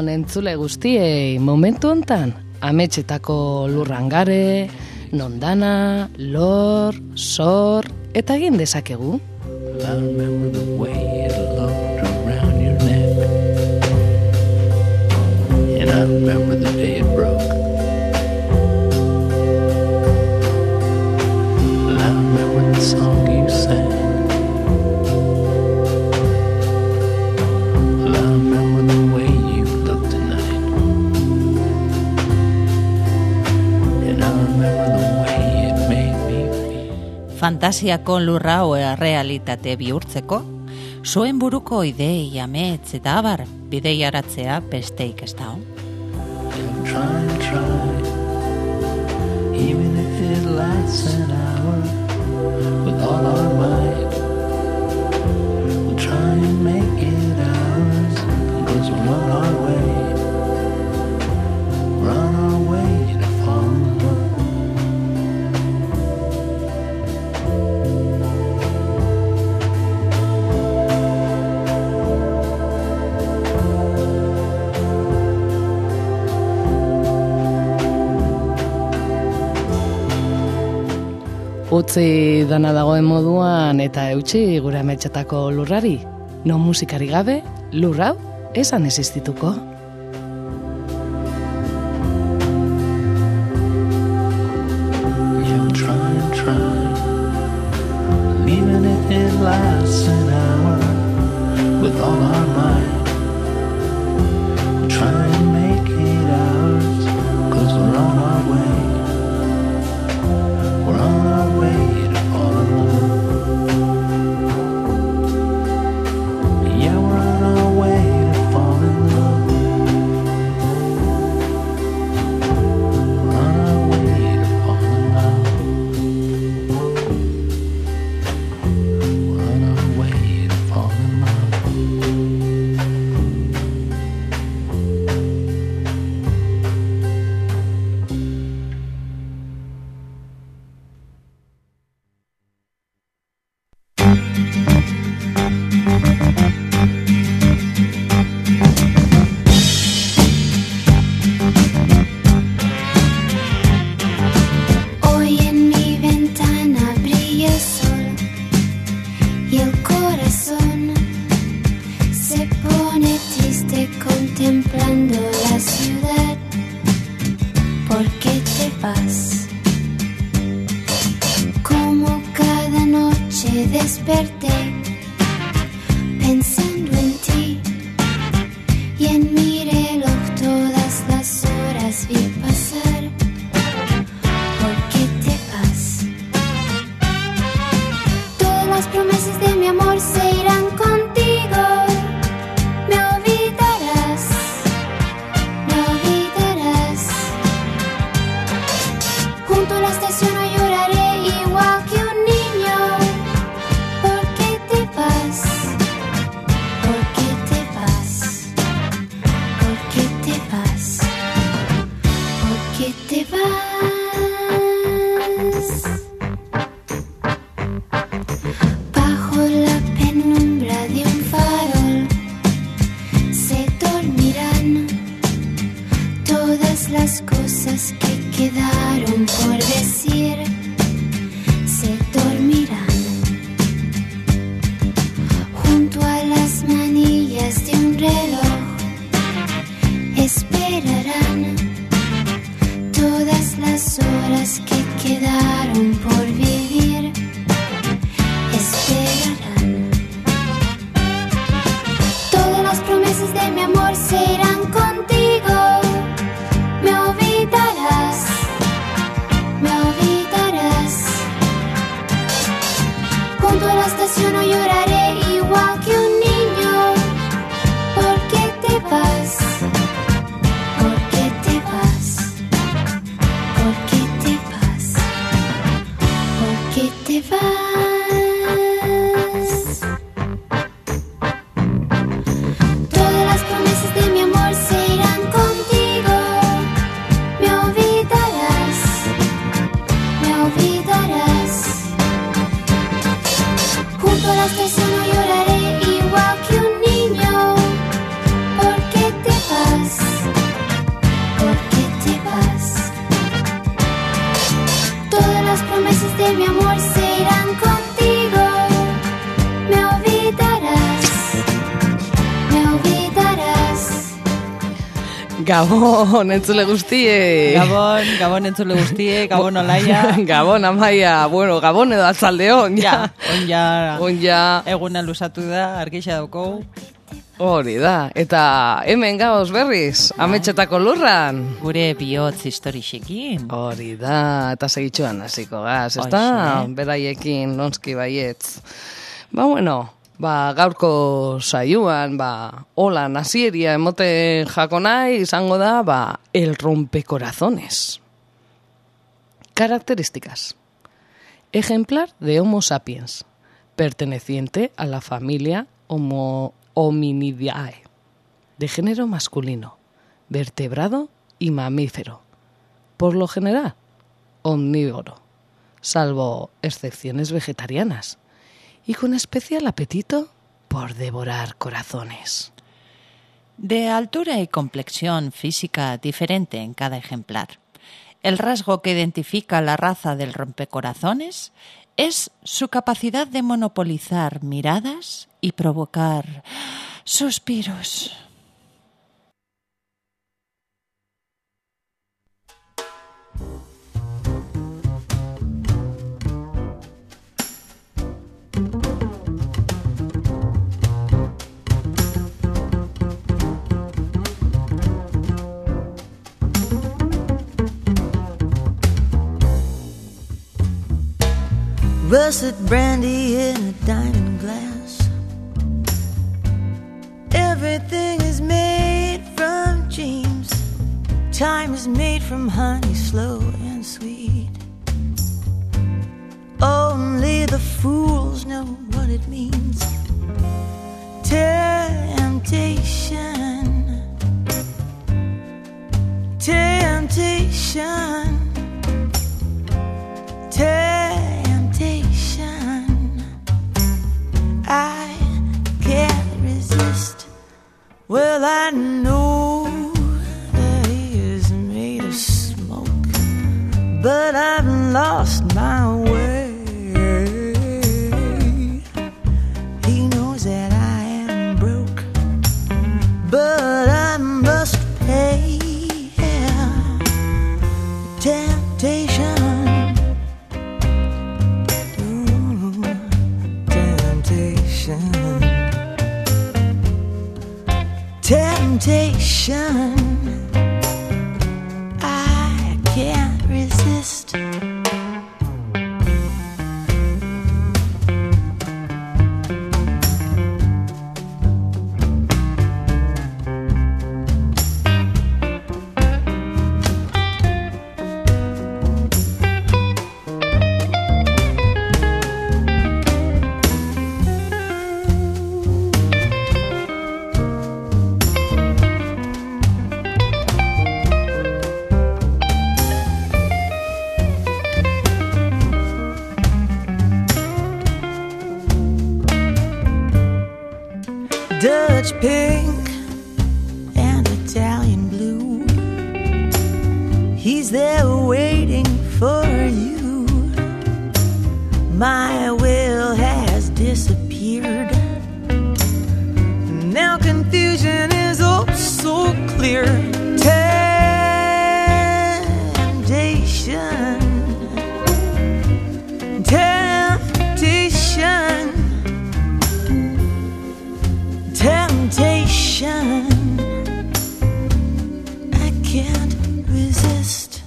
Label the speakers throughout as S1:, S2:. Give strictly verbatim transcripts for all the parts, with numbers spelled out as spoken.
S1: on entzule guztiei, momentu hontan, ametsetako lurrangare, nondana, lor, sor, eta egin dezakegu.
S2: I remember the way it looked around your neck, and I remember the day it broke. And I remember the song you sang. And I remember the way you looked tonight. And I remember the way it made me feel.
S3: Fantasiako lurra oa realitate bihurtzeko, zuen buruko idei, amets eta abar bideiaratzea besteik ez da.
S2: Try and try, even if it lasts an hour, with all our might, we'll try and make it ours, because we're on our way, we're on our way to fall in love.
S1: Utzi dana dagoen moduan eta eutxi gure ametsetako lurrari. No musikari gabe, lurrau esan existituko.
S2: You'll try and try, even if it lasts an hour, with all our might, we'll try and make it ours, cause we're on our way, we're on our way to fall in love. Yeah, we're on our way to fall in love. We're on our way to fall in love. We're on our way to fall in love.
S4: Hoy en mi ventana brilla el sol y el corazón se pone triste contemplando la ciudad. ¿Por qué te vas? Como cada noche desperté pensando en ti y en mi reloj todas las horas vi pasar. ¿Por qué te vas? Todas las promesas de mi amor se irán contigo. Me olvidarás, me olvidarás. Junto a la estación yo lloraré igual que un niño. ¿Por qué te vas? ¿Por qué te vas? ¿Por qué te vas? ¿Por qué te vas? Bajo la penumbra de un farol se dormirán todas las cosas que quedaron por decir. Se dormirán junto a las manillas de un reloj. Esperarán todas las horas que quedaron por vivir. Esperarán. Todas las promesas de mi amor se irán contigo. Me olvidarás, me olvidarás. Junto a la estación yo lloraré igual que un niño. ¿Por qué te vas? ¿Por qué te vas? ¿Por qué te vas? ¿Por qué te vas? Todas las promesas de mi amor se irán contigo. Me olvidarás, me olvidarás. Junto a la estación yo lloraré igual que un niño. ¿Por qué te vas? y mi amor se irán contigo. Me olvidarás, me olvidarás.
S1: Gabon, entzule guztie.
S3: Gabon, Gabon entzule guztie, Gabon olaia.
S1: Gabon, amaia, bueno, Gabon edo atzaldeon, ja.
S3: On ja,
S1: On ja.
S3: eguna lusatu da, argixa daukogu.
S1: Hori da, eta hemen gauz berriz, ametxetako lurran.
S3: Gure bihotz historixekin.
S1: Hori da, eta segitxuan hasiko gaz, ezta?
S3: Hoxe.
S1: Beraiekin nonski baietz. Ba, bueno, ba, gaurko saioan, ba, holan hasieria emote jakonai izango da, ba, el rompecorazones. Características. Ejemplar de Homo sapiens, perteneciente a la familia Homo Hominidae, de género masculino, vertebrado y mamífero, por lo general omnívoro, salvo excepciones vegetarianas, y con especial apetito por devorar corazones.
S3: De altura y complexión física diferente en cada ejemplar. El rasgo que identifica la raza del rompecorazones es su capacidad de monopolizar miradas y provocar suspiros.
S5: Russet brandy in a diamond glass. Everything is made from dreams. Time is made from honey, slow and sweet. Only the fools know what it means. Temptation, temptation, temptation. I can't resist. Well, I know that he is made of smoke, but I've lost my way. He knows that I am broke, but I must pay. Temptation. Temptation, I can't resist. Dutch pink and Italian blue. He's there waiting for you. My will has disappeared. Now confusion is oh so clear. Temptation, temptation. Temptation, I can't resist.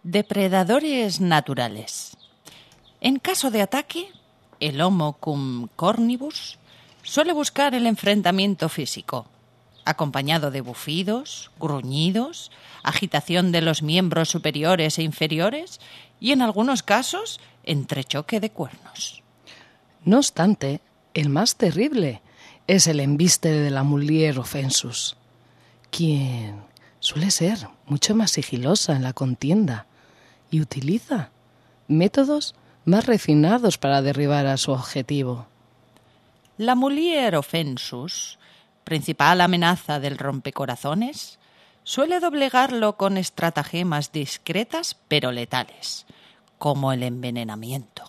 S3: Depredadores naturales. En caso de ataque, el Homo cum cornibus suele buscar el enfrentamiento físico, acompañado de bufidos, gruñidos, agitación de los miembros superiores e inferiores y, en algunos casos, entrechoque de cuernos.
S1: No obstante, el más terrible es el embiste de la Mulier offensus, quien suele ser mucho más sigilosa en la contienda y utiliza métodos más refinados para derribar a su objetivo.
S3: La Mulier offensus, principal amenaza del rompecorazones, suele doblegarlo con estratagemas discretas pero letales, como el envenenamiento.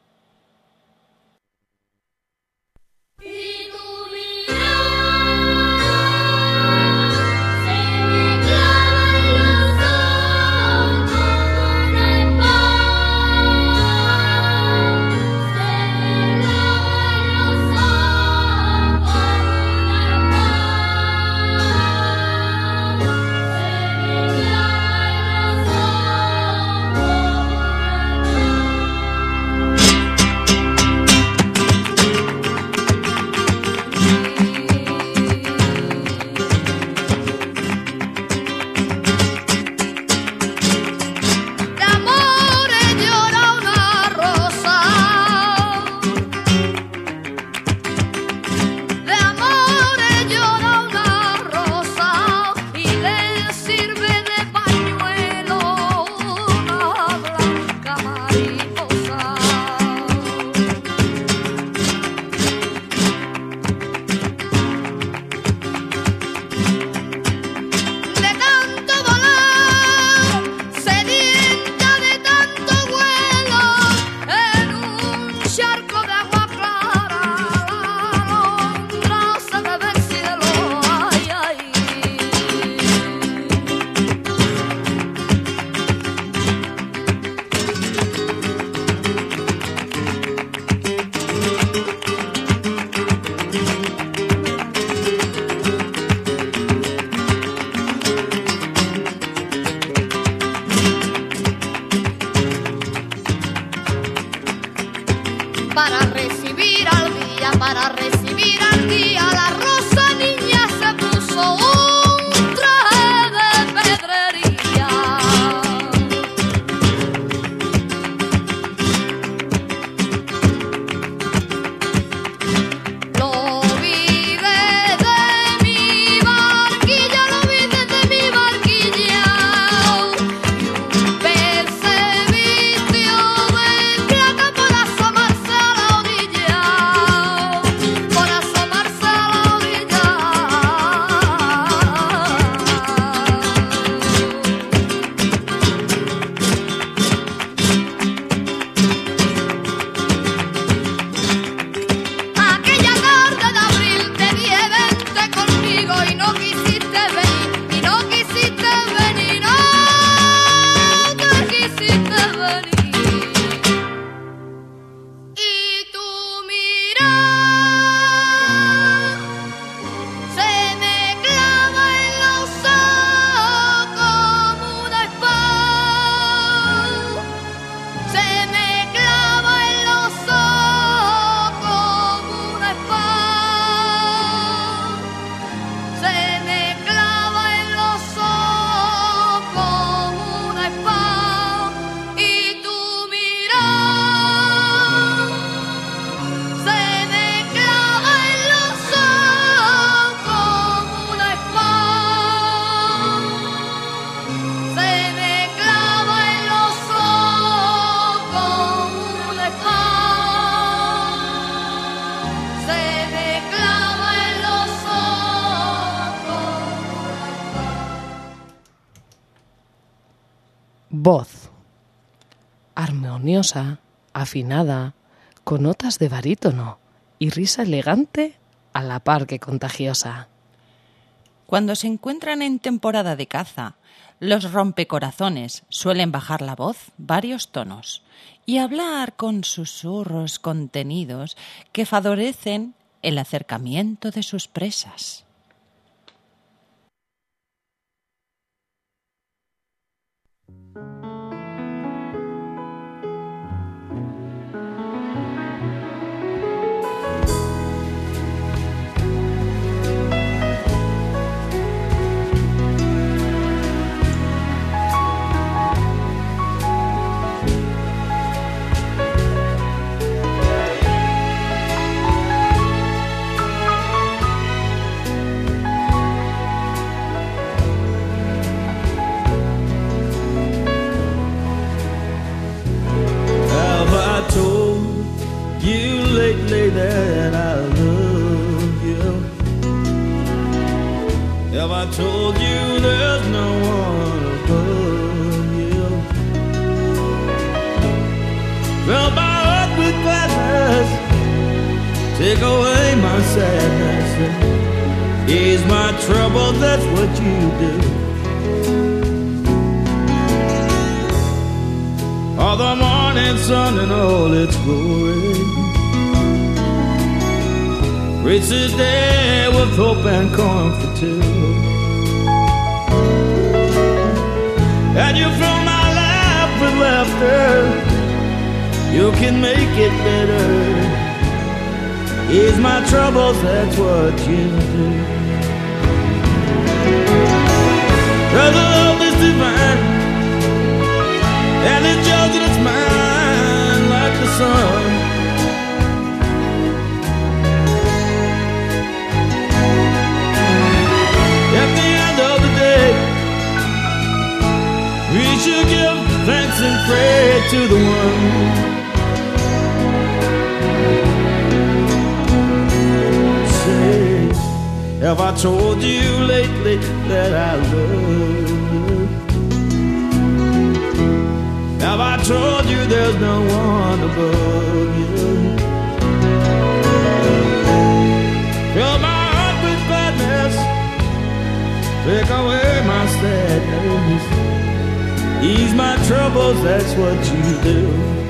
S6: Para recibir al día, para recibir al día, la rosa niña se puso un traje de pedrería. Lo vi desde mi barquilla, lo vi desde mi barquilla, y un pez se vistió de plata por asomarse a la orilla, por asomarse a la orilla. Aquella tarde de abril te di vente conmigo y no quisiste venir, y no quisiste venir, no que quisiste venir. Y tu mirada se me clava en los ojos como una espada, se me clava en los ojos como una espada, se me clava en los ojos como una espada, y tu mirada se me clava en los ojos como una espada, se me clava en los ojos como una espada, se me clava en los ojos como una espada.
S1: Voz. Armoniosa, afinada, con notas de barítono y risa elegante a la par que contagiosa.
S3: Cuando se encuentran en temporada de caza, los rompecorazones suelen bajar la voz varios tonos y hablar con susurros contenidos que favorecen el acercamiento de sus presas.
S2: Have I told you there's no one above you? Fill my heart with gladness, take away my sadness, ease my trouble, that's what you do. All the morning sun and all its glory, reach the day with hope and comfort too. And you fill my life with laughter, you can make it better. Ease my troubles, that's what you do. Cause the love is divine, and it's yours and it's mine like the sun. At the end of the day, we should give thanks and pray to the one. Say, have I told you lately that I love you? Have I told you there's no one above you? Fill my heart with gladness, take away my sadness, ease my troubles, that's what you do.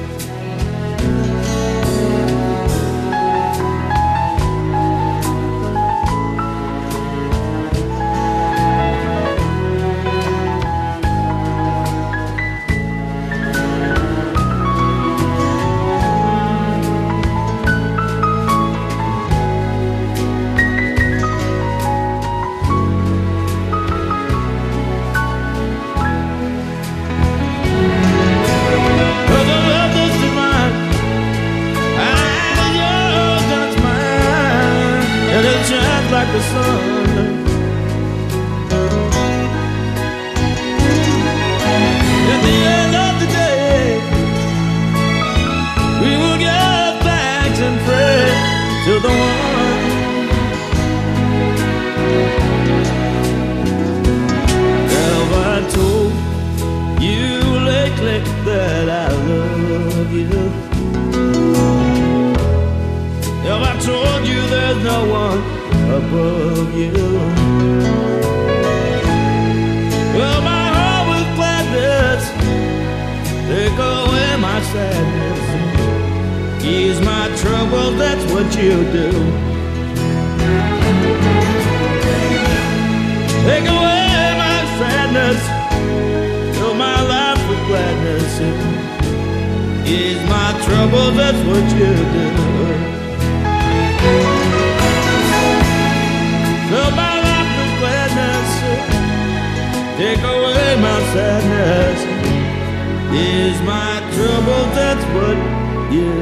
S2: Like the sun, at the end of the day, we will give thanks and pray to the one. Have I told you lately that I love you? Have I told you there's no one above you? Fill my heart with gladness, take away my sadness, ease my trouble, that's what you do. Take away my sadness, fill my life with gladness, ease my trouble, that's what you do. Fill my life with gladness, take away my sadness, ease my trouble, that's what you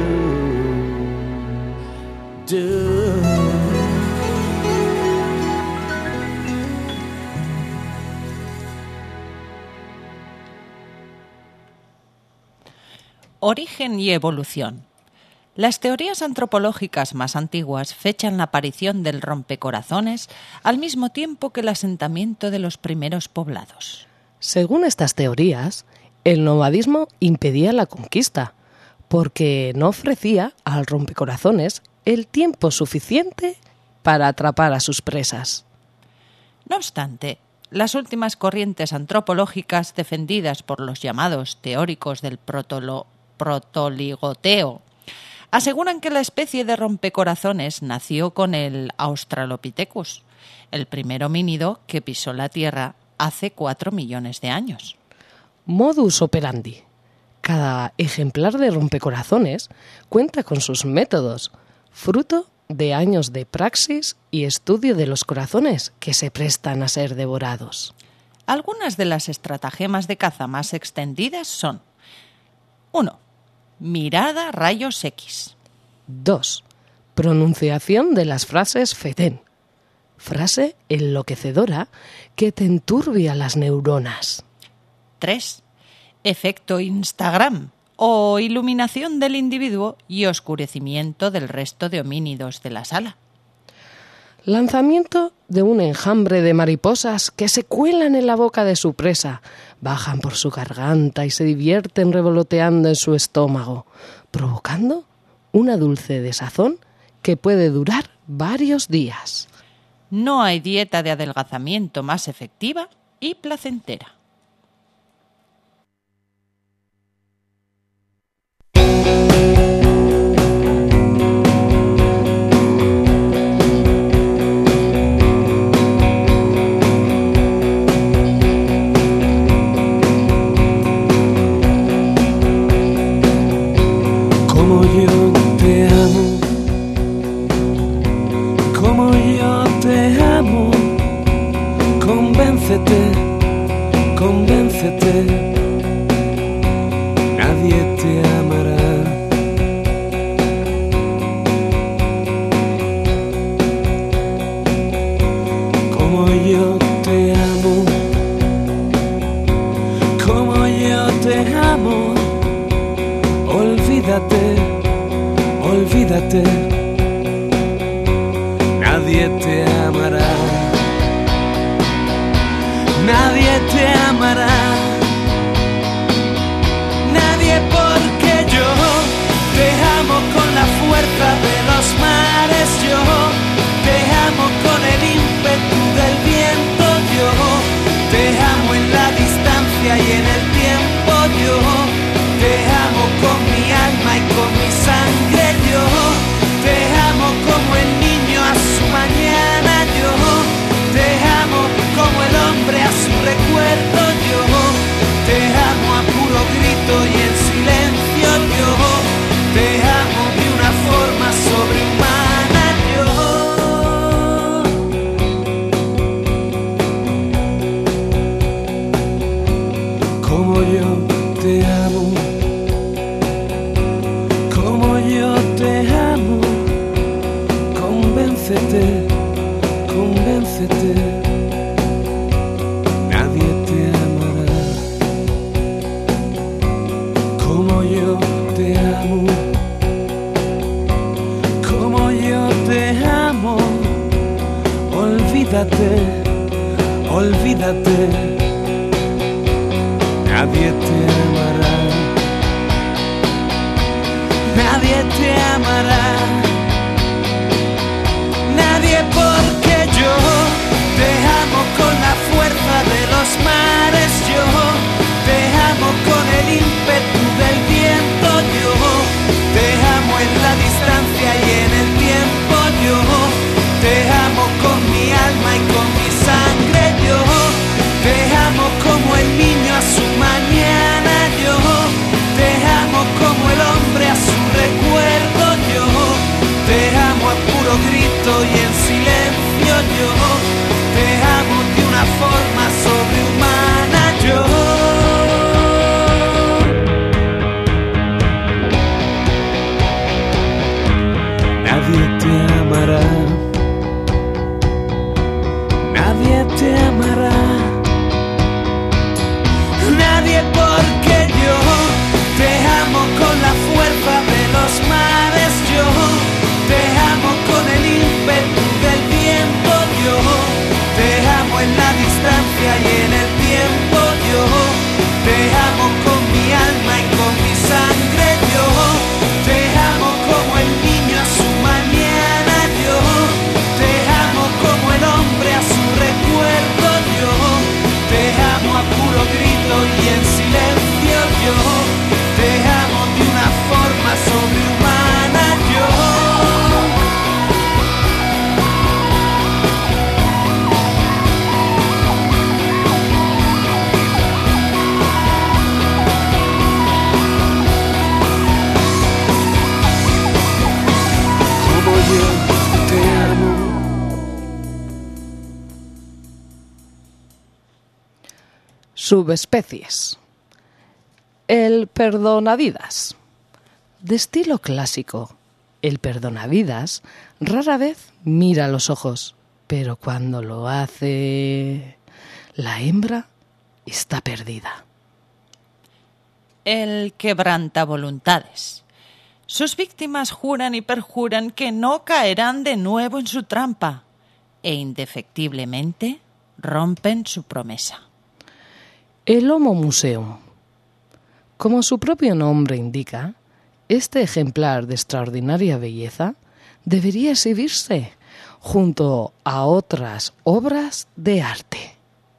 S2: do.
S3: Origen y evolución. Las teorías antropológicas más antiguas fechan la aparición del rompecorazones al mismo tiempo que el asentamiento de los primeros poblados.
S1: Según estas teorías, el nomadismo impedía la conquista, porque no ofrecía al rompecorazones el tiempo suficiente para atrapar a sus presas.
S3: No obstante, las últimas corrientes antropológicas defendidas por los llamados teóricos del protolo- protoligoteo aseguran que la especie de rompecorazones nació con el Australopithecus, el primer homínido que pisó la Tierra hace cuatro millones de años.
S1: Modus operandi. Cada ejemplar de rompecorazones cuenta con sus métodos, fruto de años de praxis y estudio de los corazones que se prestan a ser devorados.
S3: Algunas de las estratagemas de caza más extendidas son: uno. Mirada rayos X.
S1: dos. Pronunciación de las frases fetén. Frase enloquecedora que te enturbia las neuronas.
S3: tres. Efecto Instagram o iluminación del individuo y oscurecimiento del resto de homínidos de la sala.
S1: Lanzamiento de un enjambre de mariposas que se cuelan en la boca de su presa, bajan por su garganta y se divierten revoloteando en su estómago, provocando una dulce desazón que puede durar varios días.
S3: No hay dieta de adelgazamiento más efectiva y placentera.
S2: Como yo te amo, como yo te amo, convéncete, convéncete, nadie te amará. Como yo te amo, como yo te amo, olvídate, olvídate, nadie te amará, nadie te amará, nadie, porque yo te amo con la fuerza de los mares, yo te amo con el ímpetu del viento, yo te amo en la distancia y en el tiempo, yo te amo con mi alma y con mi sangre, yo te amo como el niño a su mañana, yo te amo como el hombre a su recuerdo, yo te amo a puro grito y en silencio, yo te amo de una forma sobrehumana, yo como yo te amo, como yo te amo, convéncete, convéncete, nadie te amará, como yo te amo, como yo te amo, olvídate, olvídate, nadie te amará, nadie te amará, nadie, porque yo te amo con la fuerza de los mares, yo te amo con el ímpetu del viento, yo te amo en la distancia y en el tiempo, yo te amo con mi alma y con mi sangre, yo te amo como el niño a su mañana, yo te amo como el hombre a su recuerdo, yo te amo a puro grito y en silencio, yo te amo de una forma sobrehumana, yo nadie te amará, nadie te amará, nadie, porque yo te amo con la fuerza de los mares, yo te amo con el ímpetu del viento, yo te amo en la distancia y en el tiempo, yo te amo con mi alma y con mi sangre, yo te amo como el niño a su mañana, yo te amo como el hombre a su recuerdo, yo te amo a puro grito y en silencio, yo te amo de una forma sobrehumana, yo como yo te amo.
S1: Subespecies. El perdonavidas. De estilo clásico, el perdonavidas rara vez mira a los ojos, pero cuando lo hace, la hembra está perdida.
S3: El quebrantavoluntades. Sus víctimas juran y perjuran que no caerán de nuevo en su trampa. e indefectiblemente rompen su promesa.
S1: El Homo Museum. Como su propio nombre indica, este ejemplar de extraordinaria belleza debería exhibirse junto a otras obras de arte.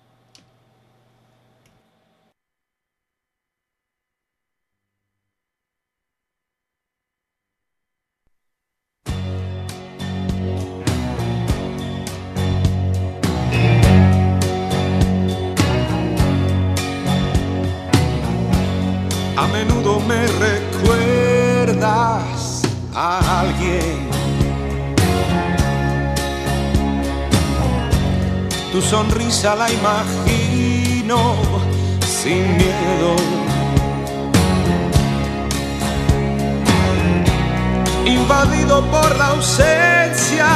S7: A menudo me recuerdas a alguien. Tu sonrisa la imagino sin miedo. Invadido por la ausencia,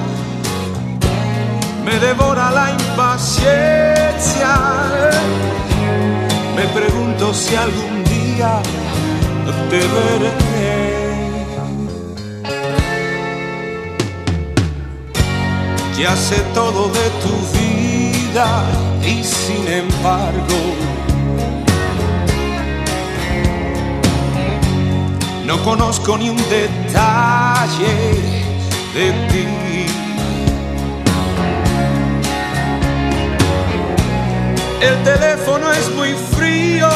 S7: me devora la impaciencia. Me pregunto si algún día te veré. Ya sé todo de tu vida y sin embargo no conozco ni un detalle de ti. El teléfono es muy frío,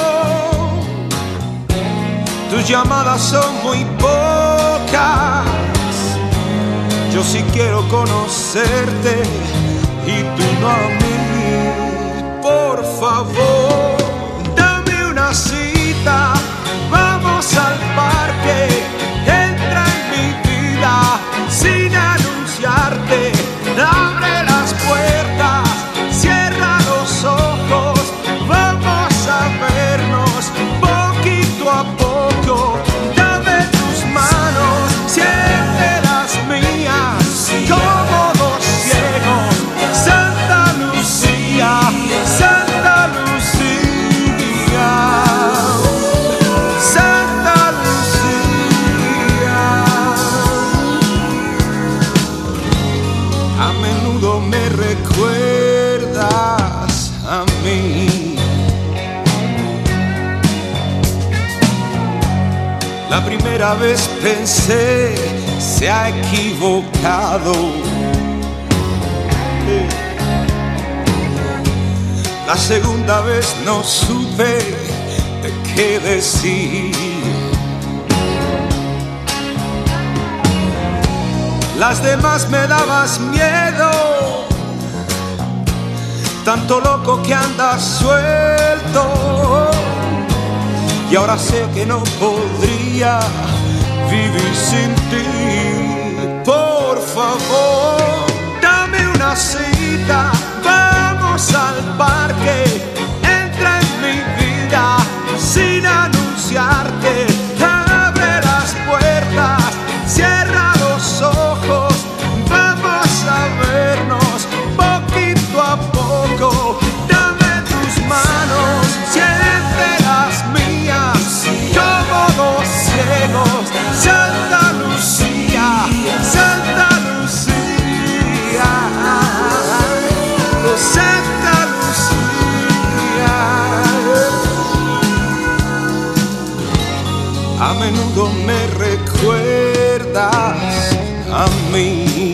S7: tus llamadas son muy pocas. Yo sí quiero conocerte y tú no a mí. Por favor, dame una cita, vamos al parque. Entra en mi vida sin anunciarte. Abre las puertas, cierra los ojos. Vamos a vernos poquito a poco. Dame tus manos, siente las mías como dos ciegos. Santa Lucía, Santa Lucía, Santa Lucía. A menudo me recuerdas a mí. La primera vez pensé, se ha equivocado. La segunda vez no supe de qué decir. Las demás me dabas miedo, tanto loco que andas suelto. Y ahora sé que no podría vivir sin ti. Por favor, dame una cita, vamos al parque. Entra en mi vida sin anunciarte. Abre las puertas, cierra los ojos. Vamos a vernos poquito a poco. Dame tus manos, siente las mías como dos ciegos. Santa Lucía, Santa Lucía, Santa Lucía. A menudo me recuerdas a mí.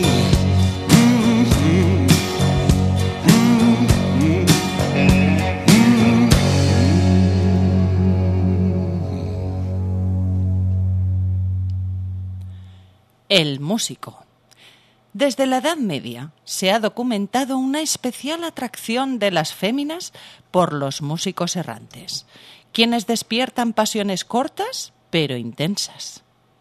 S3: El músico. Desde la Edad Media se ha documentado una especial atracción de las féminas por los músicos errantes, quienes despiertan pasiones cortas pero intensas.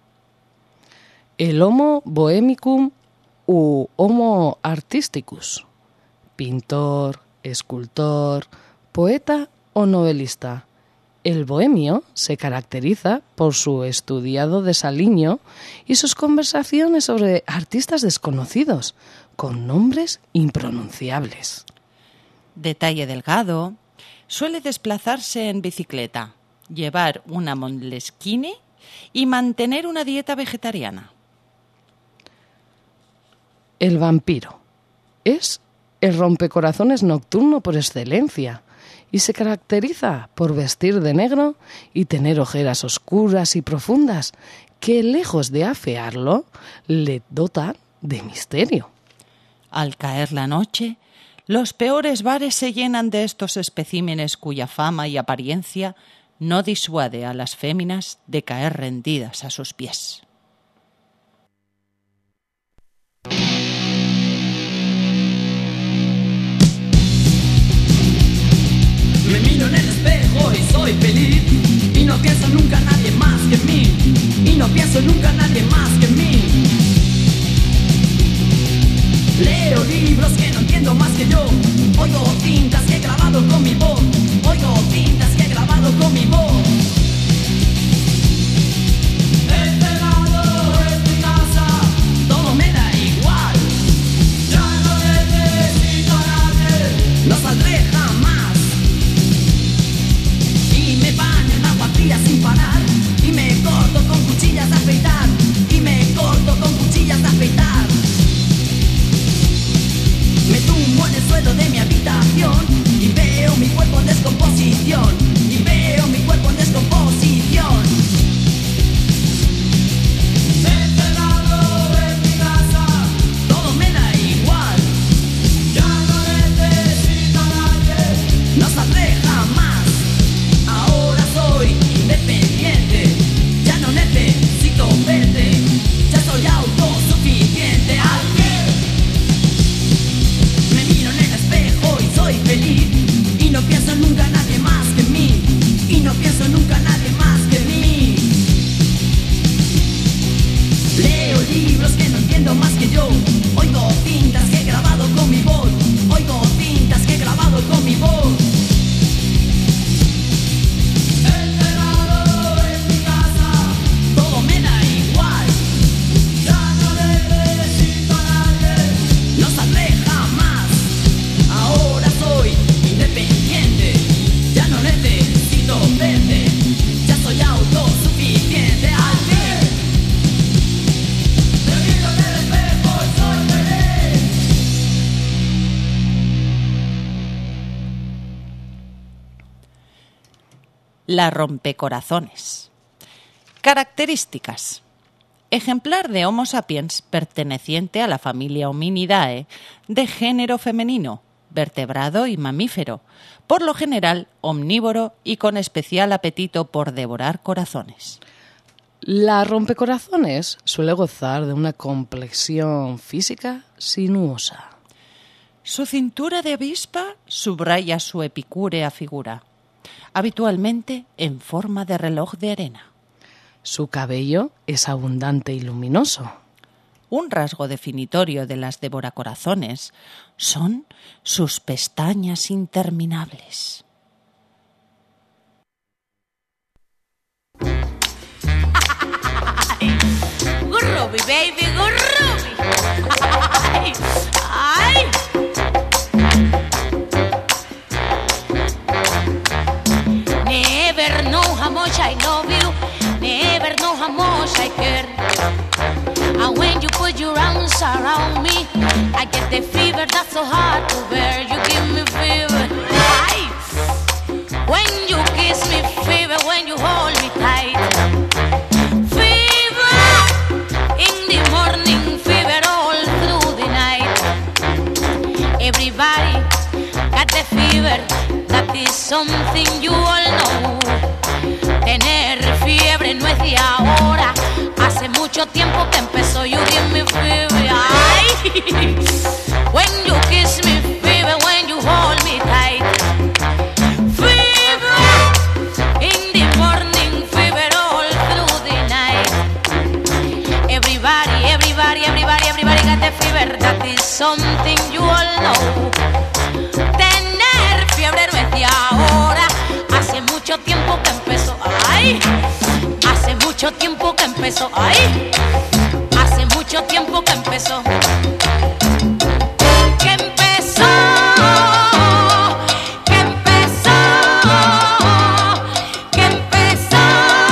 S1: El Homo Bohemicum u Homo Artisticus, pintor, escultor, poeta o novelista. El bohemio se caracteriza por su estudiado desaliño y sus conversaciones sobre artistas desconocidos, con nombres impronunciables.
S3: Detalle delgado, suele desplazarse en bicicleta, llevar una moleskine y mantener una dieta vegetariana.
S1: El vampiro. Es el rompecorazones nocturno por excelencia y se caracteriza por vestir de negro y tener ojeras oscuras y profundas que, lejos de afearlo, le dotan de misterio.
S3: Al caer la noche, los peores bares se llenan de estos especímenes cuya fama y apariencia no disuade a las féminas de caer rendidas a sus pies.
S8: Me miro en el espejo y soy feliz y no pienso nunca en nadie más que en mí y no pienso nunca en nadie más que en mí. Leo libros que no entiendo más que yo, oigo cintas que he grabado con mi voz, oigo cintas que he grabado con mi voz. Encerrado en mi casa, todo me da igual, ya no necesito a nadie, no saldré jamás. Y me baño en agua fría sin parar, y me corto con cuchillas de afeitar, y me corto con cuchillas de afeitar. Me tumbo en el suelo de mi habitación y veo mi cuerpo en descomposición, y veo mi cuerpo en descomposición. Encerrado en mi casa, todo me da igual, ya no necesito a nadie, no saldré jamás. Ahora soy independiente, ya no necesito verte, ya soy autosuficiente. Me miro en el espejo y soy feliz y no pienso nunca en nadie más que en mí, y no pienso nunca en nadie más que en mí. Leo libros que no entiendo más que yo, oigo cintas que he grabado con mi voz, oigo cintas que he grabado con mi voz. Encerrado en mi casa, todo me da igual, ya no necesito a nadie, no saldré jamás. Ahora soy independiente, ya no necesito verte, ya soy autosuficiente. Al fin, me miro en el espejo y soy feliz.
S3: La rompecorazones. Características. Ejemplar de Homo sapiens perteneciente a la familia Hominidae, de género femenino, vertebrado y mamífero, por lo general omnívoro y con especial apetito por devorar corazones.
S1: La rompecorazones suele gozar de una complexión física sinuosa.
S3: Su cintura de avispa subraya su epicúrea figura, habitualmente en forma de reloj de arena.
S1: Su cabello es abundante y luminoso.
S3: Un rasgo definitorio de las devoracorazones son sus pestañas interminables.
S6: Groovy, baby, groovy. Ay, ay. Never know how much I love you. Never know how much I care. And when you put your arms around me, I get the fever that's so hard to bear. You give me fever. Ay. When you kiss me, fever. When you hold me tight. In the morning, fever all through the night. Everybody got the fever, that is something you all know. Tener fiebre no es de ahora, hace mucho tiempo que empezó. You give me fever, ay. When you kiss me, fever. When you hold me tight. Fever, in the morning, fever all through the night. Everybody, everybody, everybody, everybody got the fever. That is something you all know. Tener fiebre no es de ahora, hace mucho tiempo que empezó. Ay, hace mucho tiempo que empezó. Ay, hace mucho tiempo que empezó. Que empezó. Que empezó. Que empezó.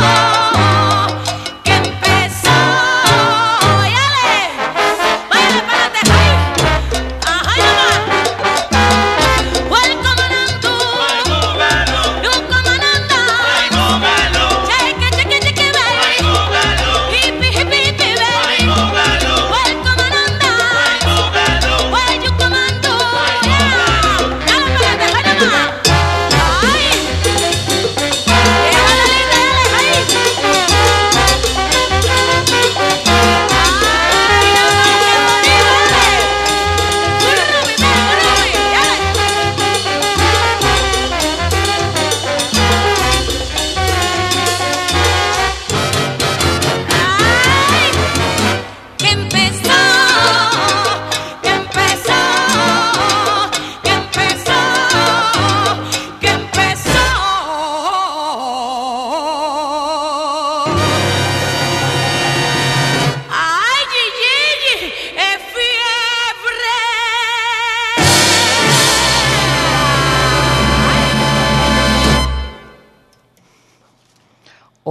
S6: Que empezó. Váyale, váyale, espérate. Ay, ajá.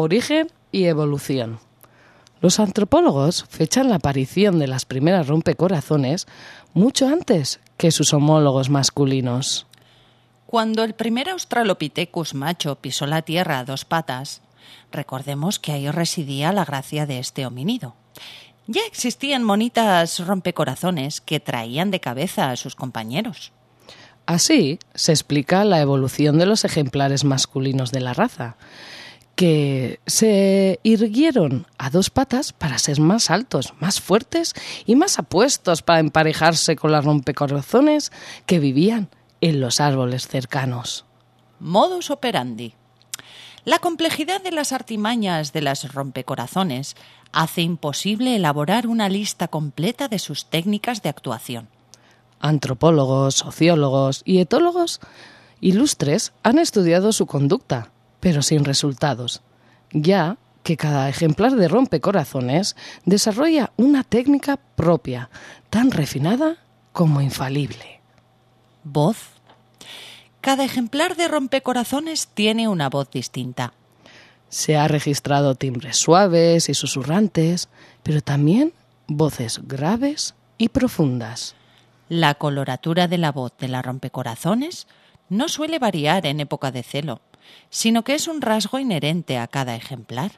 S1: origen y evolución. Los antropólogos fechan la aparición de las primeras rompecorazones mucho antes que sus homólogos masculinos.
S3: Cuando el primer Australopithecus macho pisó la tierra a dos patas, recordemos que ahí residía la gracia de este homínido. Ya existían monitas rompecorazones que traían de cabeza a sus compañeros.
S1: Así se explica la evolución de los ejemplares masculinos de la raza, que se irguieron a dos patas para ser más altos, más fuertes y más apuestos para emparejarse con las rompecorazones que vivían en los árboles cercanos.
S3: Modus operandi. La complejidad de las artimañas de las rompecorazones hace imposible elaborar una lista completa de sus técnicas de actuación.
S1: Antropólogos, sociólogos y etólogos ilustres han estudiado su conducta, pero sin resultados, ya que cada ejemplar de rompecorazones desarrolla una técnica propia, tan refinada como infalible.
S3: Voz. Cada ejemplar de rompecorazones tiene una voz distinta.
S1: Se ha registrado timbres suaves y susurrantes, pero también voces graves y profundas.
S3: La coloratura de la voz de la rompecorazones no suele variar en época de celo, sino que es un rasgo inherente a cada ejemplar.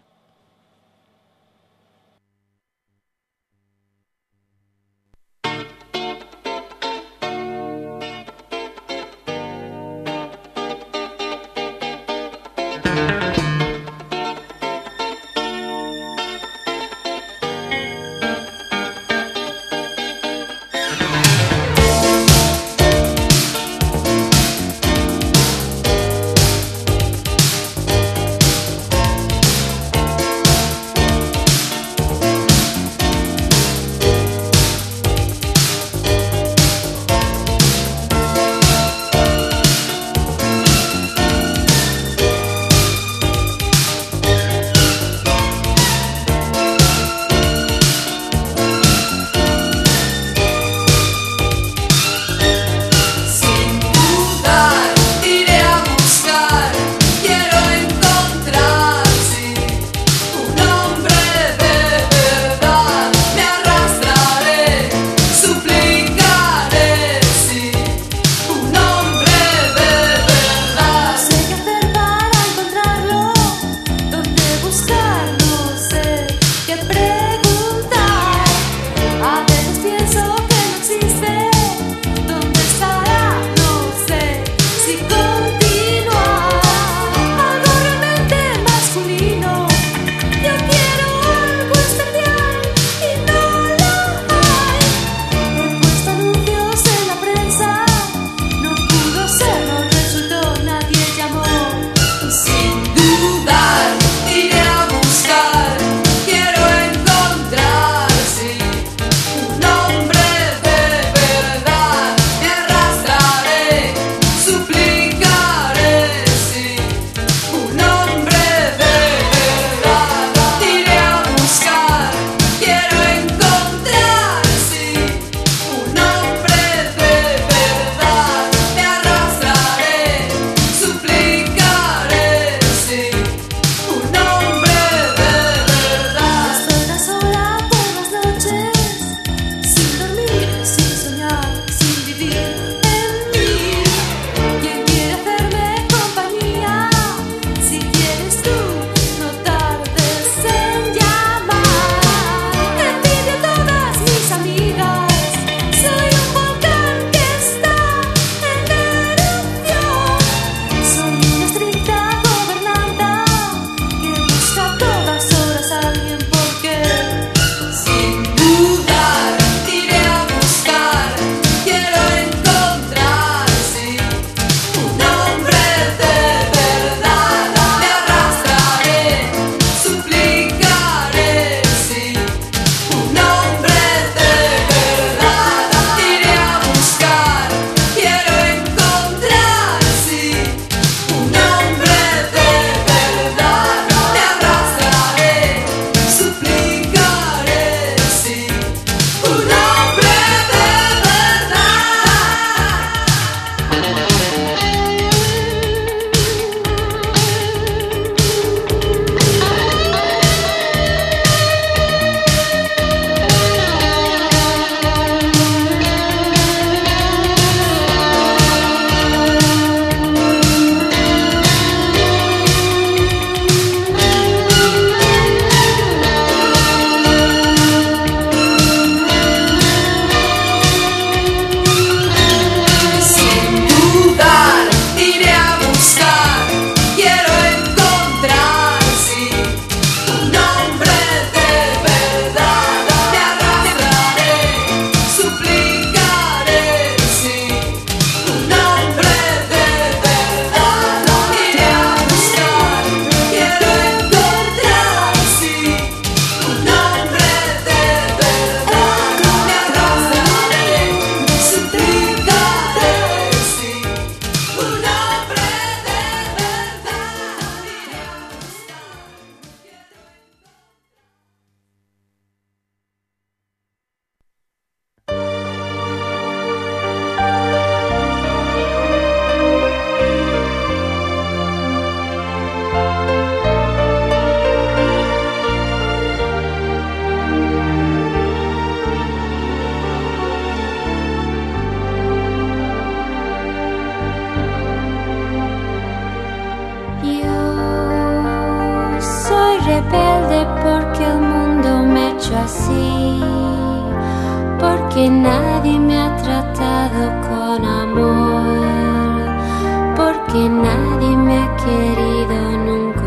S4: rebelde porque el mundo me ha hecho así, porque nadie me ha tratado con amor, porque nadie me ha querido nunca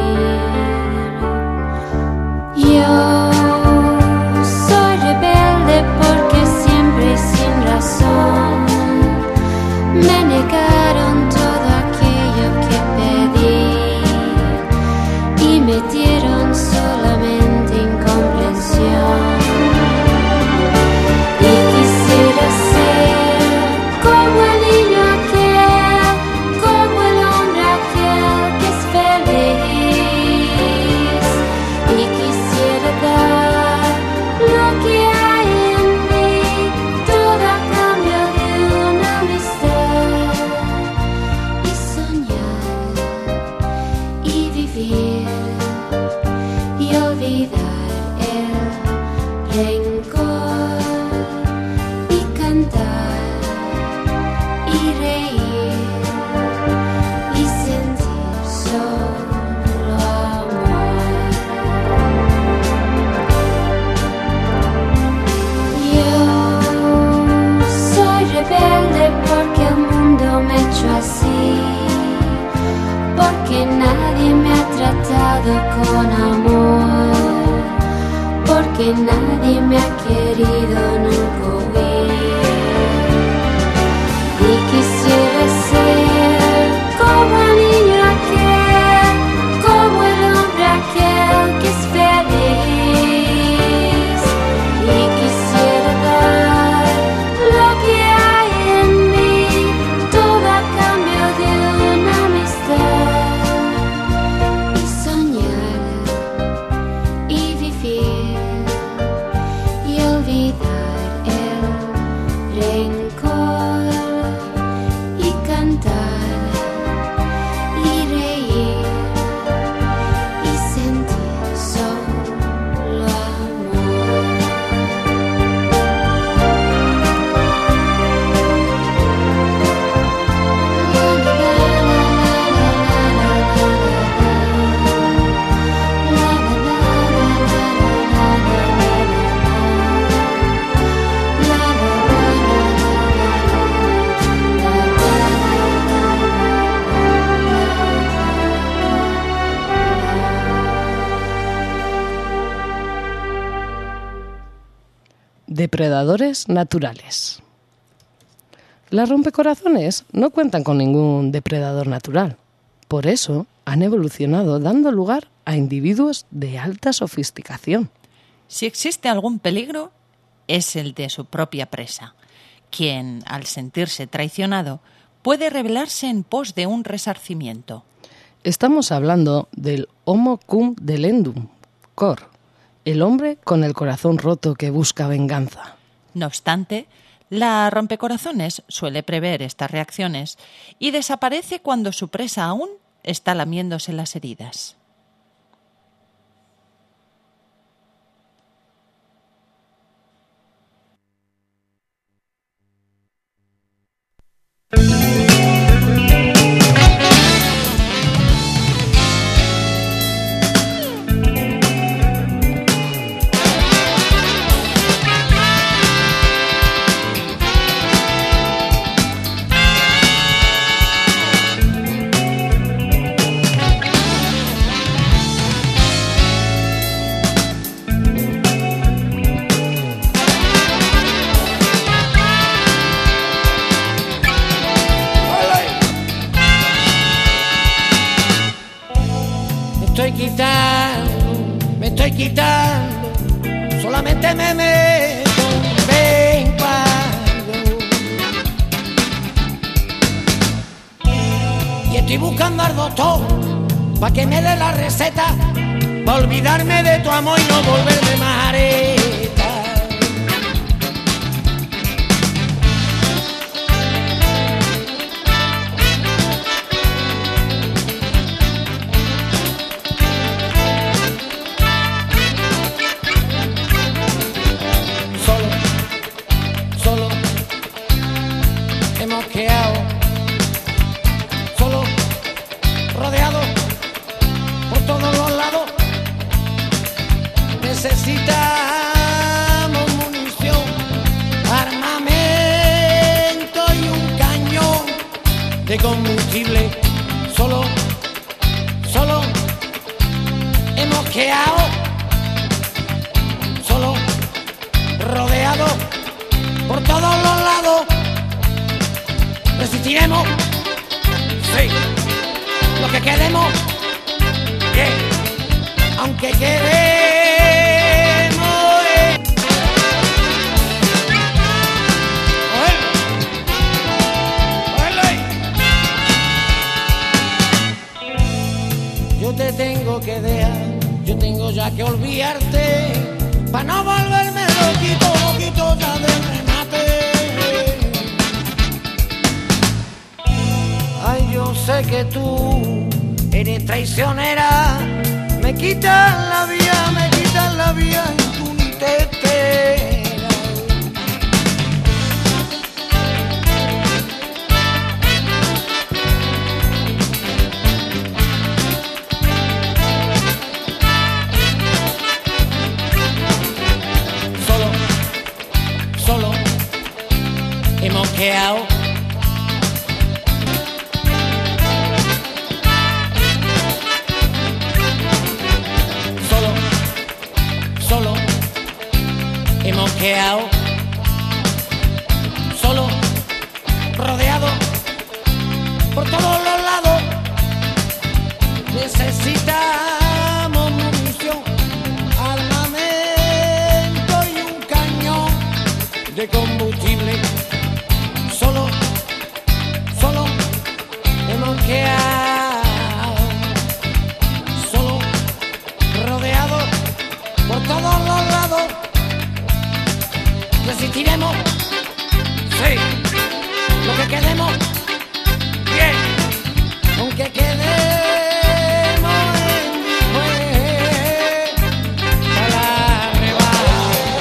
S4: oír. Yo soy rebelde porque siempre y sin razón me negaron todo aquello que pedí y me dieron solamente incomprensión. Y quisiera ser como el niño aquel, como el hombre aquel que es feliz. Y quisiera dar lo que hay en mí, todo a cambio de una amistad. Y soñar y vivir y olvidar el rencor y cantar y reír y sentir solo amor. Yo soy rebelde porque el mundo me ha hecho así, porque nadie me ha tratado con amor, porque nadie me ha querido nunca oír. Y quisiera ser como el niño aquel, como el hombre aquel que es feliz. Y quisiera dar lo que hay en mí, todo a cambio de una amistad. Y soñar y vivir y olvidar el rencor y cantar y reír y sentir solo amor.
S1: Depredadores naturales. Las rompecorazones no cuentan con ningún depredador natural. Por eso han evolucionado dando lugar a individuos de alta sofisticación.
S3: Si existe algún peligro, es el de su propia presa, quien, al sentirse traicionado, puede rebelarse en pos de un resarcimiento.
S1: Estamos hablando del Homo cum delendum cor, el hombre con el corazón roto que busca venganza.
S3: No obstante, la rompecorazones suele prever estas reacciones y desaparece cuando su presa aún está lamiéndose las heridas.
S9: estoy quitando, me estoy quitando, solamente me meto de vez en cuando. Y estoy buscando al doctor pa' que me dé la receta, pa' olvidarme de tu amor y no volverme más areta. de combustible. Solo, solo hemos quedado, solo rodeado por todos los lados. Resistiremos, sí, lo que quedemos, bien, aunque quede. Yo te tengo que dejar, yo tengo ya que olvidarte, pa' no volverme loquito, loquito ya de remate. Ay, yo sé que tú eres traicionera, me quitas la vida, me quitas la vida y tú ni te enteras. Hemos quedado, solo, solo hemos quedado, solo rodeado por todos los lados. Necesitamos munición, armamento y un cañón de combustible. Solo, solo hemos quedado, solo rodeado por todos los lados. Resistiremos, sí, lo que quedemos, bien, aunque quedemos después para la rebaja.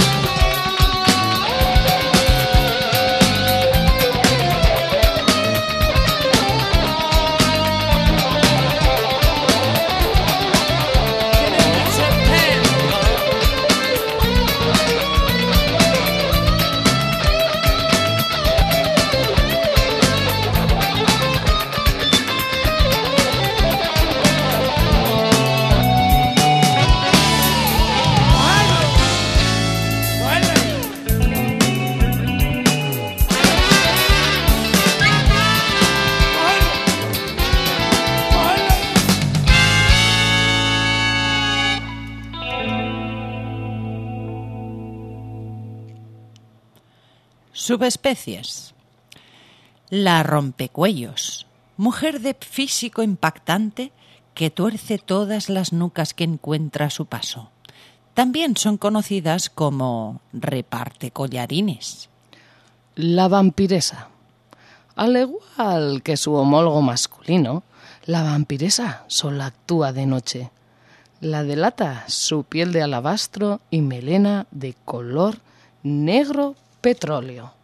S3: Subespecies. La rompecuellos, mujer de físico impactante que tuerce todas las nucas que encuentra a su paso. También son conocidas como reparte collarines.
S1: La vampiresa. Al igual que su homólogo masculino, la vampiresa solo actúa de noche. La delata su piel de alabastro y melena de color negro petróleo.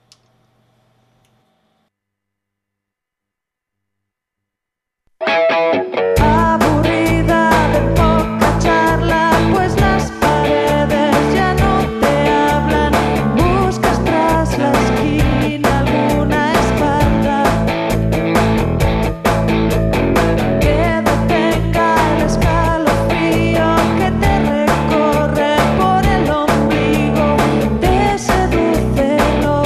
S10: Aburrida de poca charla, pues las paredes ya no te hablan. Buscas tras la esquina alguna espalda que detenga el escalofrío que te recorre por el ombligo. Te seduce el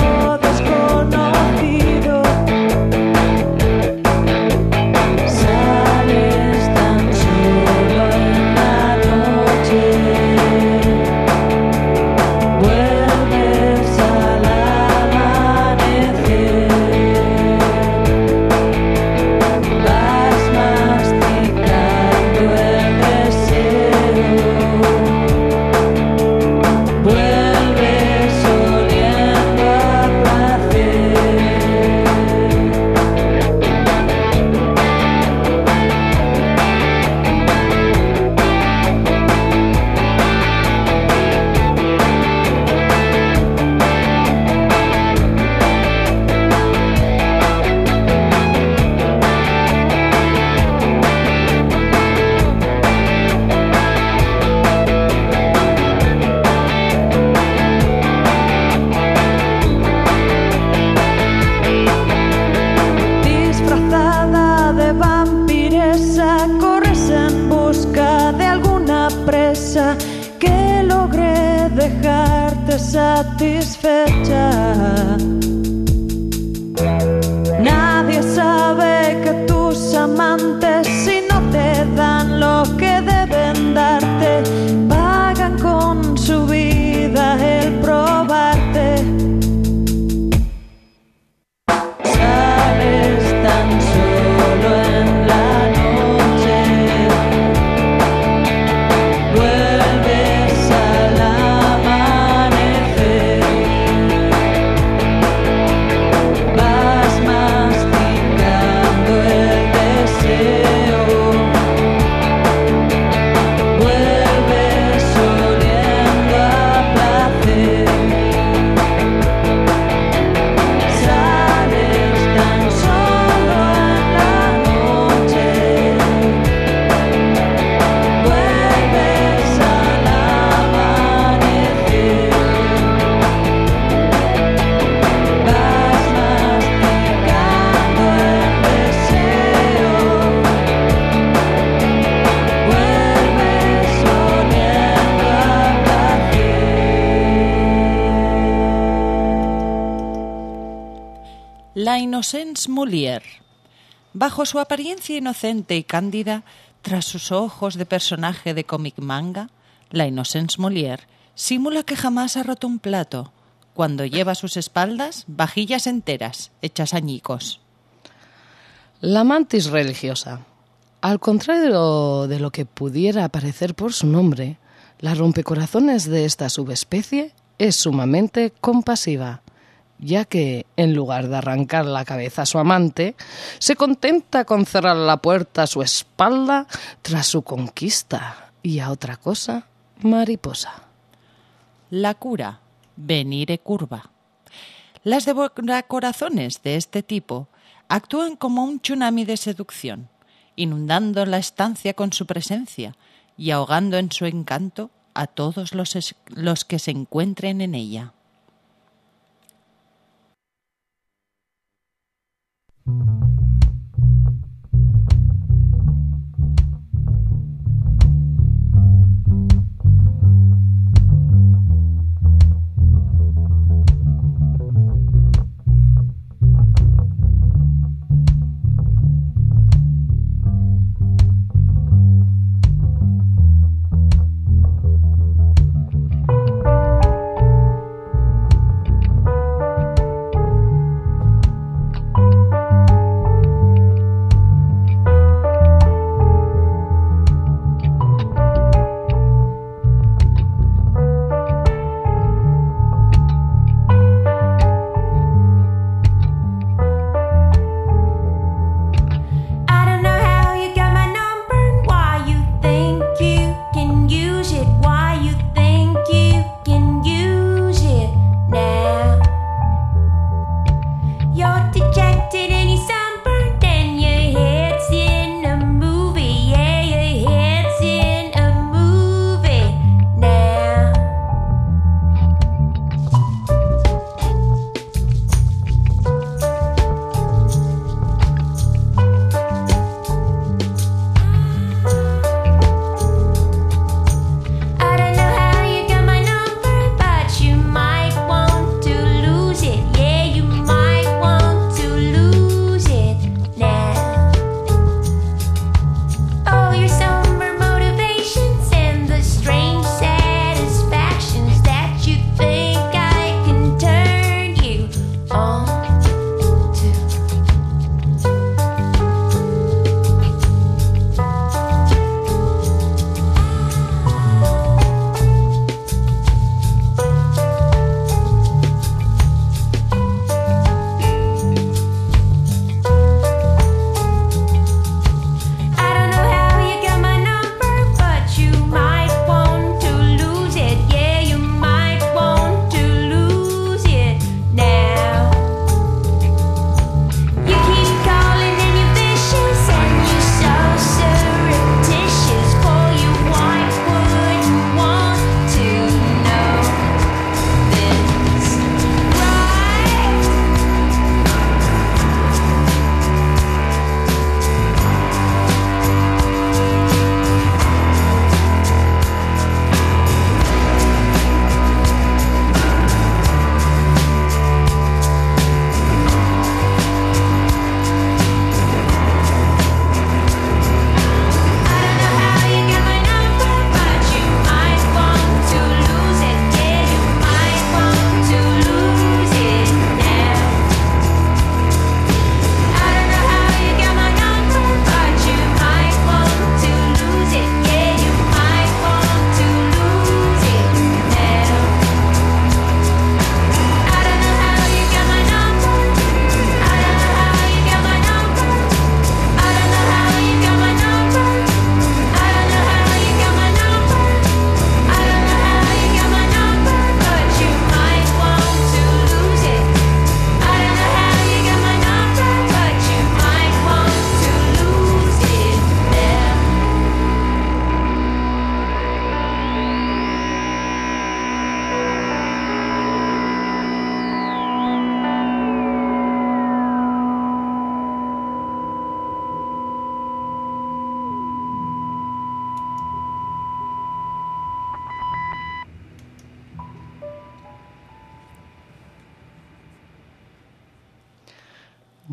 S10: satisfecha. Nadie sabe que tus amantes, si no te dan lo que deben darte, pagan con su vida el probarte. Sales tan solo en la noche, vuelves al amanecer, vas masticando el deseo, vuelves oliendo a placer. Sales tan solo en la noche, vuelves al amanecer, vas masticando el deseo, vuelves oliendo a placer.
S3: La Innocence Molière. Bajo su apariencia inocente y cándida, tras sus ojos de personaje de cómic manga, la Innocence Molière simula que jamás ha roto un plato, cuando lleva a sus espaldas vajillas enteras, hechas añicos.
S1: La mantis religiosa. Al contrario de lo que pudiera parecer por su nombre, la rompecorazones de esta subespecie es sumamente compasiva, ya que, en lugar de arrancar la cabeza a su amante, se contenta con cerrar la puerta a su espalda tras su conquista y a otra cosa, mariposa.
S3: La cura, venire curva. Las devoracorazones de este tipo actúan como un tsunami de seducción, inundando la estancia con su presencia y ahogando en su encanto a todos los, es- los que se encuentren en ella.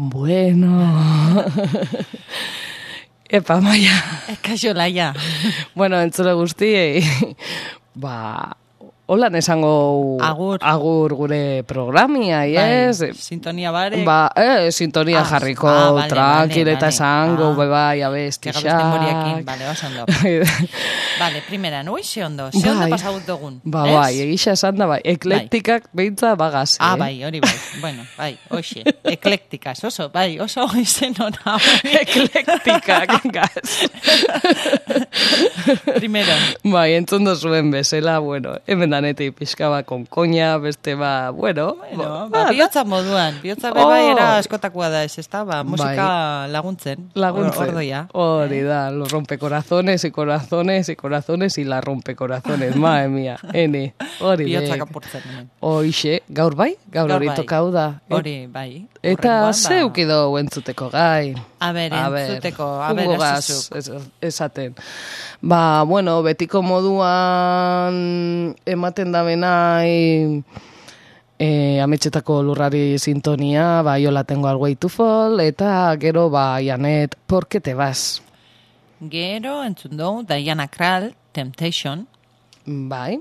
S1: Bueno. Epa, Maia.
S3: Kaixo, Laia.
S1: Bueno, entzule guztiei, ba, holan esango
S3: Agur.
S1: agur gure programia, yes?
S3: Bai, sintonia barek.
S1: Ba, eh, sintonia
S3: Ah,
S1: jarriko,
S3: ah, vale,
S1: tranquil
S3: vale,
S1: eta
S3: vale.
S1: esango,
S3: Ah.
S1: bai, bai, abestixak.
S3: Que gabez memoriakin, vale, oso ondo. Vale, primeran, ui, ze ondo, ze ondo
S1: Bai.
S3: pasagut dugun.
S1: Ba,
S3: ez?
S1: bai, egisa esan da, bai, eklektikak beintza bagaz,
S3: Ah,
S1: eh?
S3: bai, hori bai, bueno, bai, hoxe, eklektikas, oso, bai, oso izen hona.
S1: Eklektikak, gaz.
S3: Primero.
S1: Bai, entzun dozuen bezala, bueno, hemen danetik pixka bat konkoña, beste ba, bueno.
S3: Bueno,
S1: ba,
S3: ba, bihotza moduan, bihotza be bai
S1: Oh.
S3: era askotakoa da, ez ezta, ba, musika laguntzen.
S1: Laguntzen.
S3: Ordoia.
S1: Hori da, los rompecorazones y corazones y corazones y la rompecorazones, madre mía, ene, hori
S3: Bihotza
S1: de.
S3: kapurtzen. hemen.
S1: Hoixe, gaur bai, gaur
S3: Gaur
S1: hori
S3: bai.
S1: tokau da.
S3: Hori, bai.
S1: Eta
S3: Hurrengoan,
S1: zeuk edo entzuteko gai.
S3: A ber, entzuteko, a ber,
S1: jungo gaz,
S3: azizuk.
S1: es- esaten. Ba, bueno, betiko moduan ematen da benai e, ametxetako lurrari sintonia, ba, yo la tengo al way to fall, eta gero, ba, Janet, ¿por qué te vas?
S3: Gero, entzun dugu, Diana Krall, Temptation.
S1: Bai.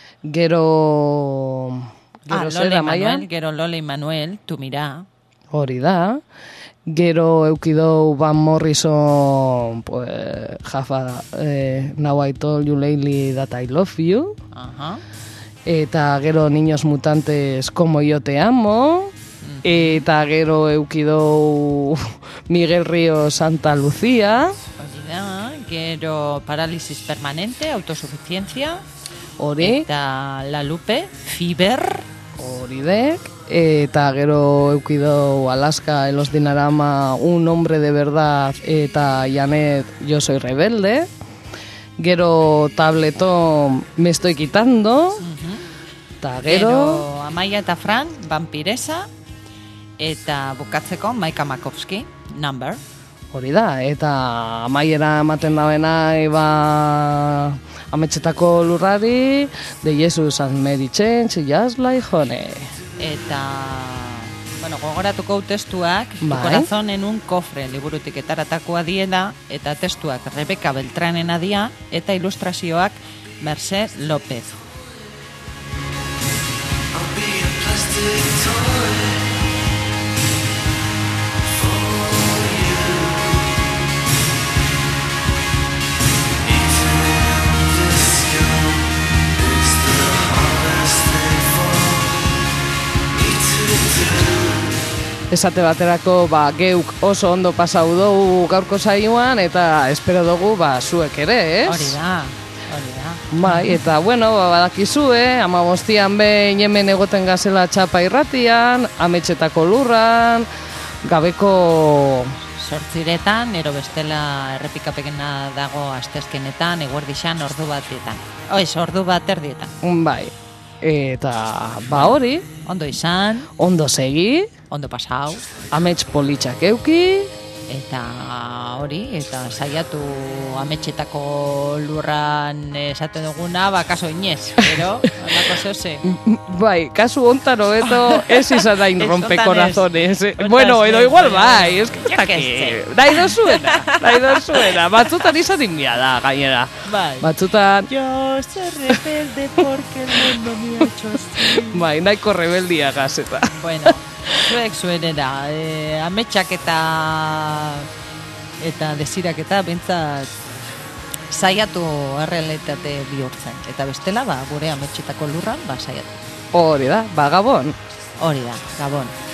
S1: Gero... Gero
S3: Ah,
S1: zera,
S3: Lola
S1: Maia?
S3: Manuel, gero Lola Manuel, tu mira.
S1: Hori da. Gero eukidou Van Morrison, pues, jafa, eh, Now I Told You Lately That I Love You.
S3: Aha.
S1: Eta gero Niños Mutantes, Como Yo Te Amo. Eta gero eukidou Miguel Ríos, Santa Lucía.
S3: Hori da, gero Parálisis Permanente, Autosuficiencia.
S1: Hori.
S3: Eta La Lupe, Fiber.
S1: Hori dek. Eta gero eukidou Alaska, Elos Dinarama, Un Hombre de Verdad, eta Janet, Yo Soy Rebelde. Gero Tabletón, Me Estoy Quitando. Eta gero...
S3: Gero Amaia eta Fran, Vampiresa. Eta bukatzeko Maika Makovsky, Number.
S1: Hori da, eta amaiera ematen da benai, ba, ametxetako lurrari, de Jesus and Mary Change, Just Like Honey.
S3: Eta, bueno, gogoratuko hau testuak, Tu
S1: Bai.
S3: corazón en un cofre liburutik etaratakoa diela, eta testuak Rebeka Beltranena dia, eta ilustrazioak Merced López.
S1: Esate baterako, ba, geuk oso ondo pasau dugu gaurko saioan, eta espero dugu, ba, zuek ere, ez?
S3: Hori da, hori da.
S1: Bai, eta bueno, ba, badakizue, amabostian behin hemen egoten gazela txapa irratian, ametxetako lurran, gabeko...
S3: Sortziretan, ero bestela errepikapekena dago astezkenetan, eguerdixan ordu batetan. Oiz, ordu bat erdietan.
S1: Bai, eta ba hori,
S3: Ondo izan,
S1: ondo segi,
S3: ondo pasau,
S1: amets politxak euki,
S3: eta hori, eta saiatu ametxetako lurran esaten duguna, ba, kaso inez, pero, alako zehose.
S1: bai, kasu ontan hobeto ez izan dain
S3: Ez,
S1: rompecorazones.
S3: ontan ez.
S1: Bueno,
S3: Ontan
S1: edo
S3: ez,
S1: igual
S3: baina,
S1: bai, ez que
S3: jo que sé.
S1: nahi dozuena, nahi dozuena, batzutan izan inbia da, gainera.
S3: Bai.
S1: Batzutan,
S3: Yo soy rebelde porque el mundo me ha hecho así.
S1: bai, nahiko rebeldia gazeta.
S3: Bueno, zuek zuenera, eh, ametsak eta eta desirak eta bentsat saiatu errealitate bihurtzen. Eta bestela, ba, gure ametxetako lurran, ba, saiatu.
S1: Hori da, ba, Gabon.
S3: Hori da, Gabon.